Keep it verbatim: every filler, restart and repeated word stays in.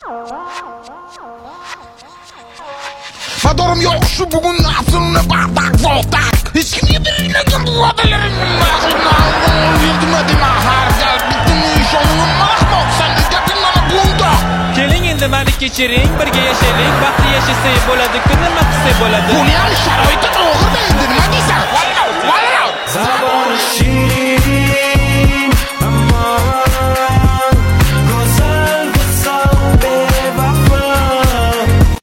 Madorum yok şu bugün aslında bardak voltak. Hiç kimye birilmeden bu adalerin mağlına yıldırmadım ahar gel bittim iş onun mahmut sen gidepin bana bunda. Keling endi malik kechiring, birga yashaylik, vaqti yashasay bo'ladi, kuni maqsay bo'ladi. Buni ham sharoiti to'g'ri deydi, nima deysan? Vallahi, vallahi. Zaboni